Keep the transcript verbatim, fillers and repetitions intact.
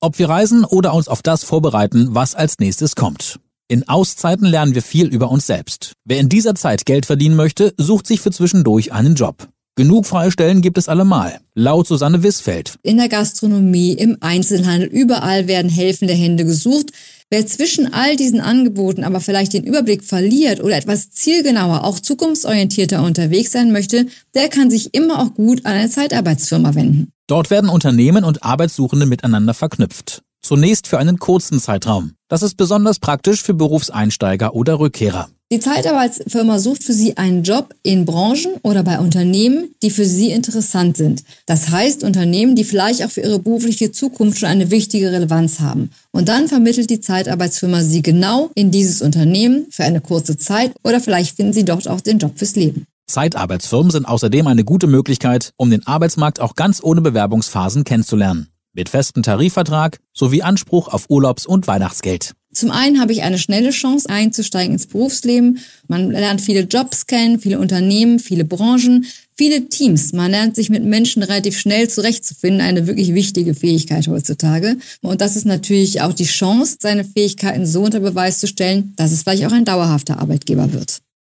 Ob wir reisen oder uns auf das vorbereiten, was als nächstes kommt. In Auszeiten lernen wir viel über uns selbst. Wer in dieser Zeit Geld verdienen möchte, sucht sich für zwischendurch einen Job. Genug freie Stellen gibt es allemal. Laut Susanne Wissfeld. In der Gastronomie, im Einzelhandel, überall werden helfende Hände gesucht. Wer zwischen all diesen Angeboten aber vielleicht den Überblick verliert oder etwas zielgenauer, auch zukunftsorientierter unterwegs sein möchte, der kann sich immer auch gut an eine Zeitarbeitsfirma wenden. Dort werden Unternehmen und Arbeitssuchende miteinander verknüpft. Zunächst für einen kurzen Zeitraum. Das ist besonders praktisch für Berufseinsteiger oder Rückkehrer. Die Zeitarbeitsfirma sucht für Sie einen Job in Branchen oder bei Unternehmen, die für Sie interessant sind. Das heißt Unternehmen, die vielleicht auch für Ihre berufliche Zukunft schon eine wichtige Relevanz haben. Und dann vermittelt die Zeitarbeitsfirma Sie genau in dieses Unternehmen für eine kurze Zeit oder vielleicht finden Sie dort auch den Job fürs Leben. Zeitarbeitsfirmen sind außerdem eine gute Möglichkeit, um den Arbeitsmarkt auch ganz ohne Bewerbungsphasen kennenzulernen. Mit festem Tarifvertrag sowie Anspruch auf Urlaubs- und Weihnachtsgeld. Zum einen habe ich eine schnelle Chance einzusteigen ins Berufsleben. Man lernt viele Jobs kennen, viele Unternehmen, viele Branchen, viele Teams. Man lernt sich mit Menschen relativ schnell zurechtzufinden, eine wirklich wichtige Fähigkeit heutzutage. Und das ist natürlich auch die Chance, seine Fähigkeiten so unter Beweis zu stellen, dass es vielleicht auch ein dauerhafter Arbeitgeber wird.